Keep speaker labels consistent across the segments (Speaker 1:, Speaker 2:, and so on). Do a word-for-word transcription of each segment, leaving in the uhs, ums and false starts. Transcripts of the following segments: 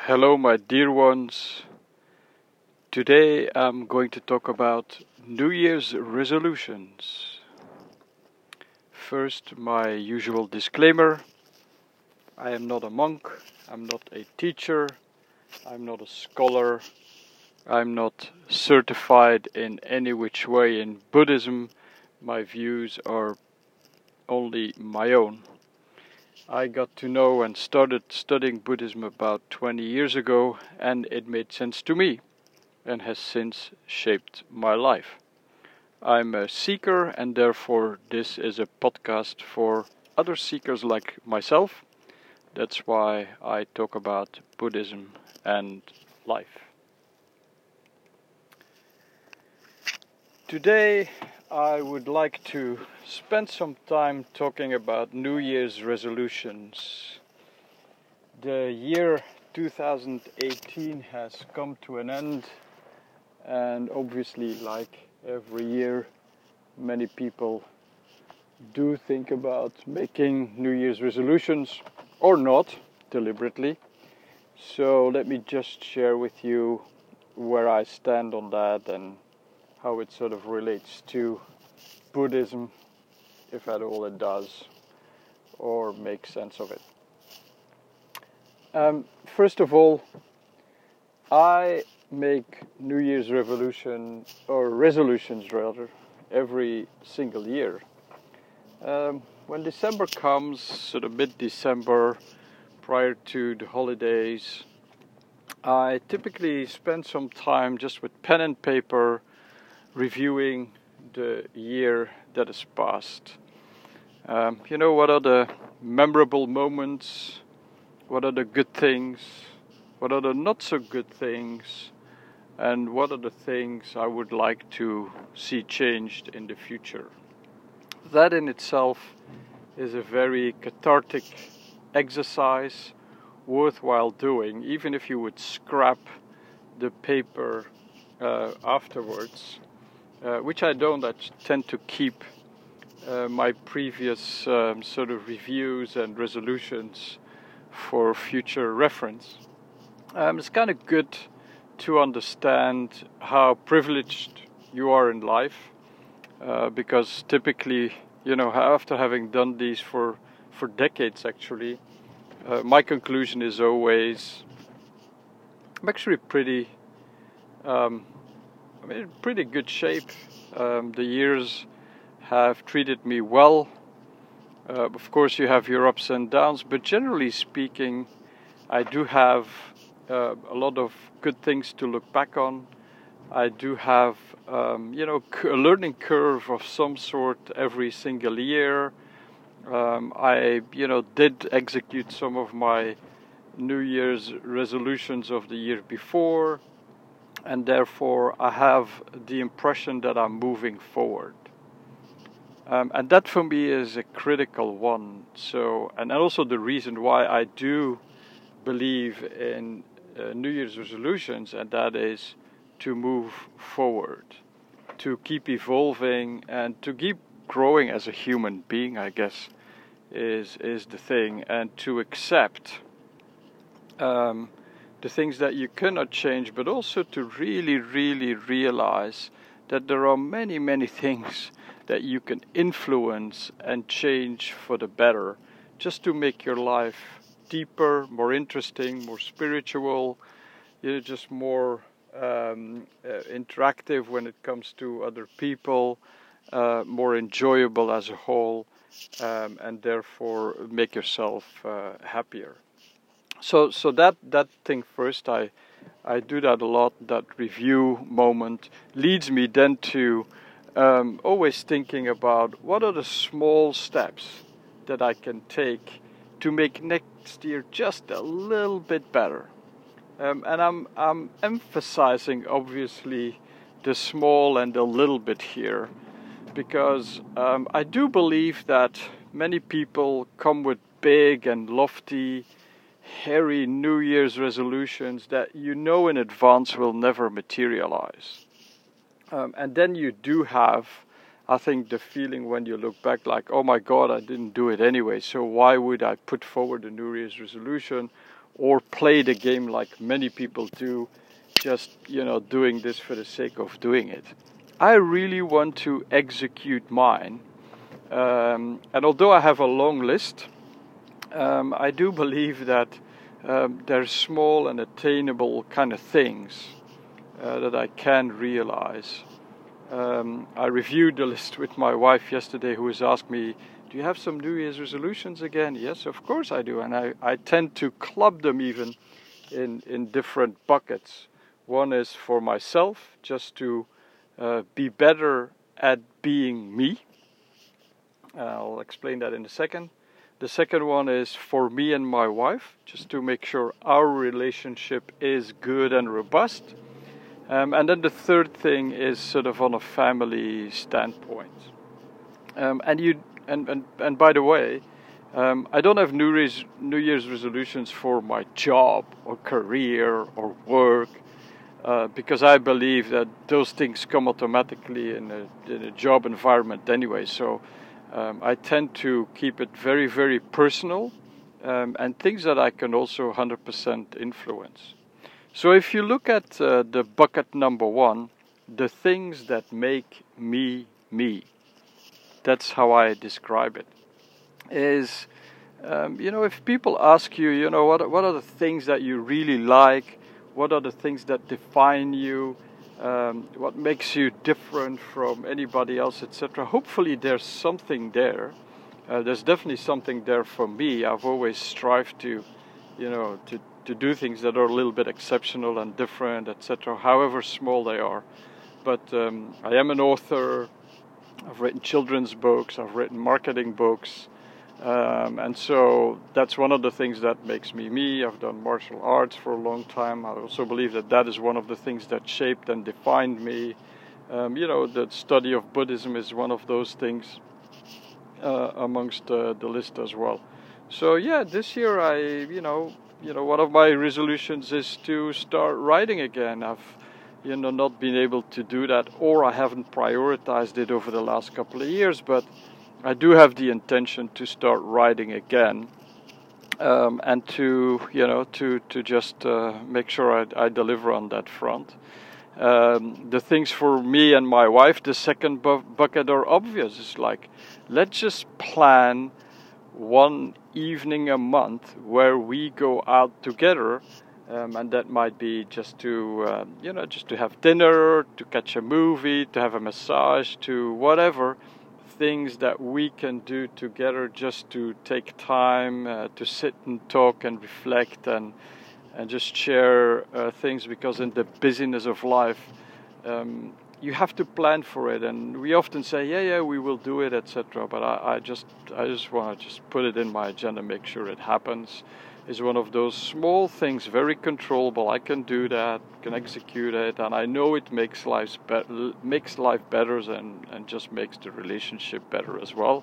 Speaker 1: Hello, my dear ones. Today I'm going to talk about New Year's resolutions. First, my usual disclaimer. I am not a monk, I'm not a teacher, I'm not a scholar, I'm not certified in any which way in Buddhism. My views are only my own. I got to know and started studying Buddhism about twenty years ago, and it made sense to me and has since shaped my life. I'm a seeker, and therefore this is a podcast for other seekers like myself. That's why I talk about Buddhism and life. Today I would like to spend some time talking about New Year's resolutions. The year two thousand eighteen has come to an end, and obviously, like every year, many people do think about making New Year's resolutions or not, deliberately. So let me just share with you where I stand on that and how it sort of relates to Buddhism, if at all it does, or makes sense of it. Um, first of all, I make New Year's revolution, or resolutions rather, every single year. Um, when December comes, sort of mid-December, prior to the holidays, I typically spend some time just with pen and paper reviewing the year that has passed. Um, you know, what are the memorable moments? What are the good things? What are the not so good things? And what are the things I would like to see changed in the future? That in itself is a very cathartic exercise, worthwhile doing, even if you would scrap the paper uh, afterwards. Uh, which I don't. I tend to keep uh, my previous um, sort of reviews and resolutions for future reference. Um, it's kind of good to understand how privileged you are in life, uh, because typically, you know, after having done these for, for decades actually, uh, my conclusion is always, I'm actually pretty... Um, I'm in pretty good shape. Um, the years have treated me well. Uh, of course, you have your ups and downs, but generally speaking, I do have uh, a lot of good things to look back on. I do have, um, you know, a learning curve of some sort every single year. Um, I, you know, did execute some of my New Year's resolutions of the year before. And therefore I have the impression that I'm moving forward. Um, and that for me is a critical one. So, and also the reason why I do believe in uh, New Year's resolutions, and that is to move forward, to keep evolving and to keep growing as a human being, I guess, is, is the thing, and to accept um, the things that you cannot change, but also to really, really realize that there are many, many things that you can influence and change for the better, just to make your life deeper, more interesting, more spiritual, you know, just more um, uh, interactive when it comes to other people, uh, more enjoyable as a whole, um, and therefore make yourself uh, happier. So, so that that thing first, I, I do that a lot. That review moment leads me then to um, always thinking about what are the small steps that I can take to make next year just a little bit better. Um, and I'm I'm emphasizing obviously the small and the little bit here, because um, I do believe that many people come with big and lofty, hairy New Year's resolutions that you know in advance will never materialize. Um, and then you do have, I think, the feeling when you look back like, oh my God, I didn't do it anyway, so why would I put forward a New Year's resolution? or play the game like many people do, just, you know, doing this for the sake of doing it. I really want to execute mine. Um, and although I have a long list, um, I do believe that um, there's small and attainable kind of things uh, that I can realize. Um, I reviewed the list with my wife yesterday, who has asked me, do you have some New Year's resolutions again? Yes, of course I do. And I, I tend to club them even in, in different buckets. One is for myself, just to uh, be better at being me. Uh, I'll explain that in a second. The second one is for me and my wife, just to make sure our relationship is good and robust. Um, and then the third thing is sort of on a family standpoint. Um, and you and, and and by the way, um, I don't have New Year's New Year's resolutions for my job or career or work, uh, because I believe that those things come automatically in a in a job environment anyway. So um, I tend to keep it very very personal, um, and things that I can also one hundred percent influence. So if you look at uh, the bucket number one, the things that make me me, that's how I describe it, is, um, you know, if people ask you, you know, what, what are the things that you really like, what are the things that define you, um, what makes you different from anybody else, et cetera. Hopefully there's something there. Uh, there's definitely something there for me. I've always strived to, you know, to to do things that are a little bit exceptional and different, et cetera, however small they are. But um, I am an author, I've written children's books, I've written marketing books, um, and so that's one of the things that makes me me. I've done martial arts for a long time. I also believe that that is one of the things that shaped and defined me. Um, you know, the study of Buddhism is one of those things uh, amongst uh, the list as well. So yeah, this year I, you know, You know, one of my resolutions is to start writing again. I've, you know, not been able to do that, or I haven't prioritized it over the last couple of years, but I do have the intention to start writing again, um, and to, you know, to, to just uh, make sure I, I deliver on that front. Um, the things for me and my wife, the second bu- bucket are obvious. It's like, let's just plan one evening a month where we go out together, um, and that might be just to uh, you know just to have dinner, to catch a movie, to have a massage, to whatever things that we can do together, just to take time uh, to sit and talk and reflect and and just share uh, things, because in the busyness of life, um, you have to plan for it, and we often say, yeah, yeah, we will do it, et cetera. But I, I just, I just want to just put it in my agenda, make sure it happens. It's one of those small things, very controllable. I can do that, can execute it, and I know it makes life be- makes life better, and and just makes the relationship better as well.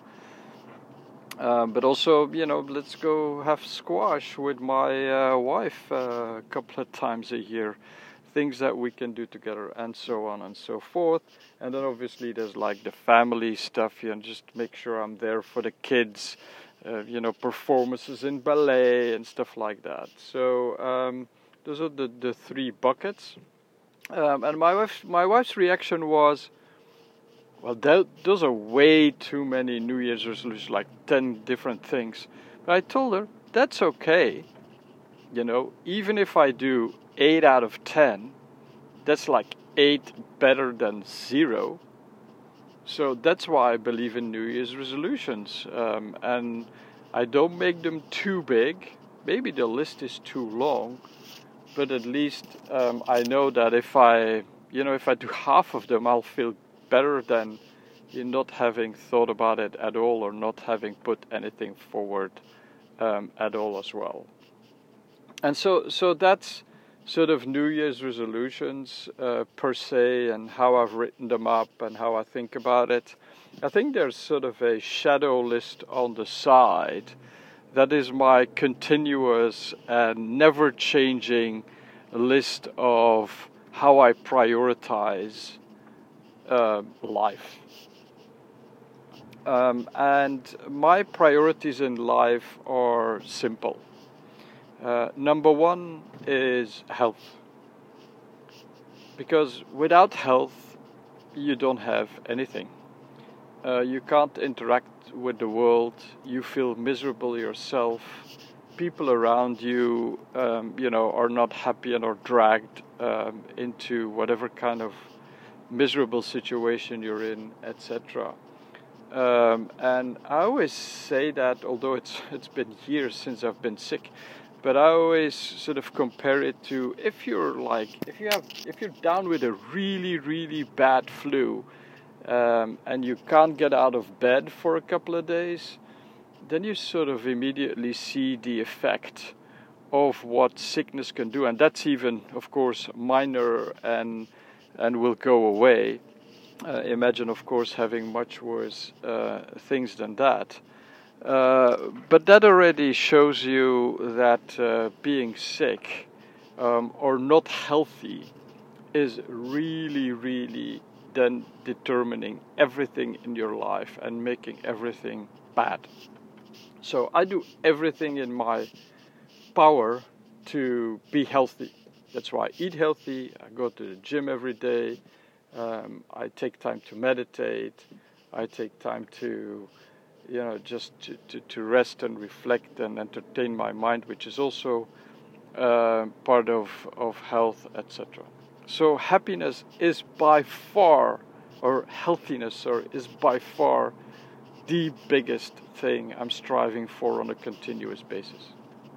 Speaker 1: Um, but also, you know, let's go have squash with my uh, wife uh, a couple of times a year. Things that we can do together, and so on and so forth. And then obviously there's like the family stuff, you know, just make sure I'm there for the kids, uh, you know, performances in ballet and stuff like that. So um, those are the, the three buckets. Um, and my wife, my wife's reaction was, well, that, those are way too many New Year's resolutions, like ten different things. But I told her, that's okay. You know, even if I do eight out of ten, that's like eight better than zero. So that's why I believe in New Year's resolutions. Um, and I don't make them too big. Maybe the list is too long, but at least um, I know that if I, you know, if I do half of them, I'll feel better than you not having thought about it at all, or not having put anything forward um, at all as well. And so, so that's sort of New Year's resolutions uh, per se, and how I've written them up and how I think about it. I think there's sort of a shadow list on the side that is my continuous and never-changing list of how I prioritize uh, life. Um, and my priorities in life are simple. Uh, number one is health. Because without health, you don't have anything. Uh, you can't interact with the world. You feel miserable yourself. People around you, um, you know, are not happy and are dragged um, into whatever kind of miserable situation you're in, et cetera. Um, and I always say that, although it's it's been years since I've been sick, but I always sort of compare it to if you're like if you have if you're down with a really really bad flu, um, and you can't get out of bed for a couple of days, then you sort of immediately see the effect of what sickness can do, and that's even, of course, minor and and will go away. Uh, imagine, of course, having much worse uh, things than that. Uh, but that already shows you that uh, being sick um, or not healthy is really, really then determining everything in your life and making everything bad. So I do everything in my power to be healthy. That's why I eat healthy, I go to the gym every day, um, I take time to meditate, I take time to, you know, just to, to, to rest and reflect and entertain my mind, which is also uh, part of, of health, et cetera. So happiness is by far, or healthiness, sorry, is by far the biggest thing I'm striving for on a continuous basis.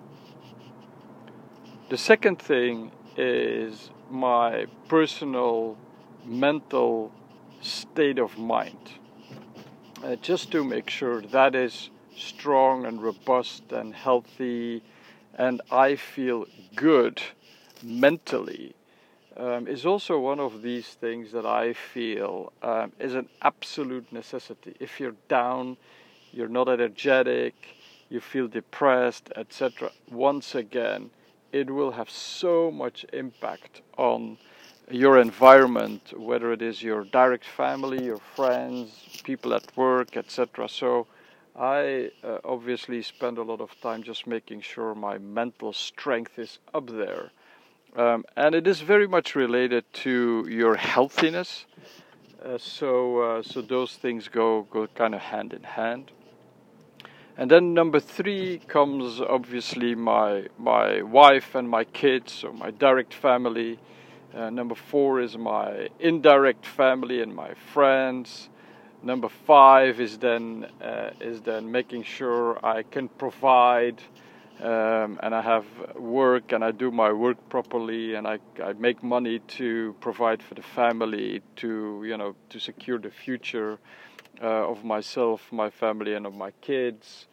Speaker 1: The second thing is my personal mental state of mind. Uh, just to make sure that is strong and robust and healthy and I feel good mentally, um, is also one of these things that I feel um, is an absolute necessity. If you're down, you're not energetic, you feel depressed, et cetera, once again, it will have so much impact on your environment, whether it is your direct family, your friends, people at work, et cetera. So I uh, obviously spend a lot of time just making sure my mental strength is up there. Um, and it is very much related to your healthiness. Uh, so uh, so those things go, go kind of hand in hand. And then number three comes obviously my my wife and my kids, so my direct family. Uh, number four is my indirect family and my friends. Number five is then uh, is then making sure I can provide, um, and I have work and I do my work properly and I, I make money to provide for the family, to you know to secure the future uh, of myself, my family, and of my kids,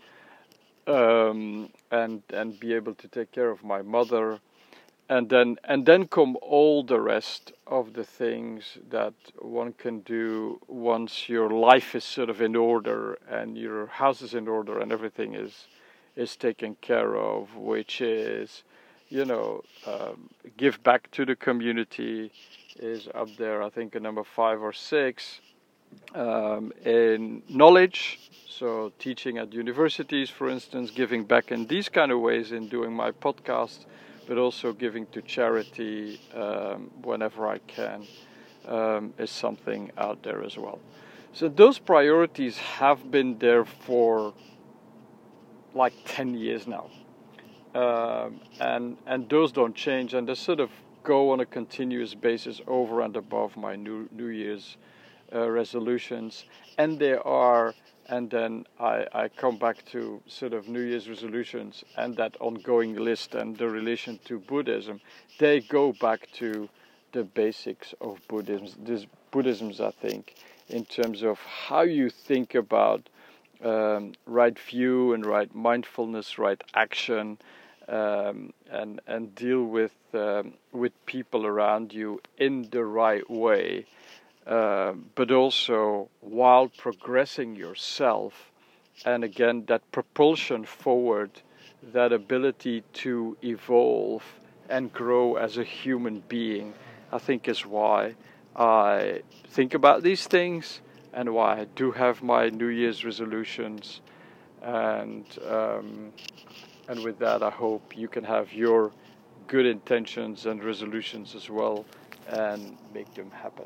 Speaker 1: um, and and be able to take care of my mother. And then, and then come all the rest of the things that one can do once your life is sort of in order and your house is in order and everything is is taken care of, which is, you know, um, give back to the community is up there, I think, at number five or six. Um, in knowledge, so teaching at universities, for instance, giving back in these kind of ways in doing my podcast, but also giving to charity um, whenever I can, um, is something out there as well. So those priorities have been there for like ten years now, um, and and those don't change, and they sort of go on a continuous basis over and above my New New Year's uh, resolutions, and they are. And then I, I come back to sort of New Year's resolutions and that ongoing list and the relation to Buddhism. They go back to the basics of Buddhism. This Buddhism's, I think, in terms of how you think about um, right view and right mindfulness, right action, um, and and deal with um, with people around you in the right way. Uh, but also while progressing yourself, and again that propulsion forward, that ability to evolve and grow as a human being, I think is why I think about these things and why I do have my New Year's resolutions. And um, And with that, I hope you can have your good intentions and resolutions as well and make them happen.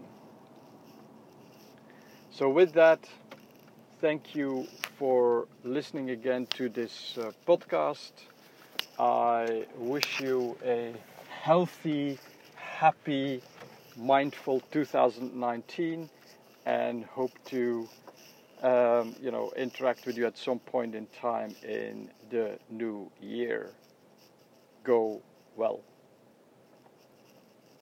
Speaker 1: So with that, thank you for listening again to this uh, podcast. I wish you a healthy, happy, mindful two thousand nineteen, and hope to um, you know, interact with you at some point in time in the new year. Go well.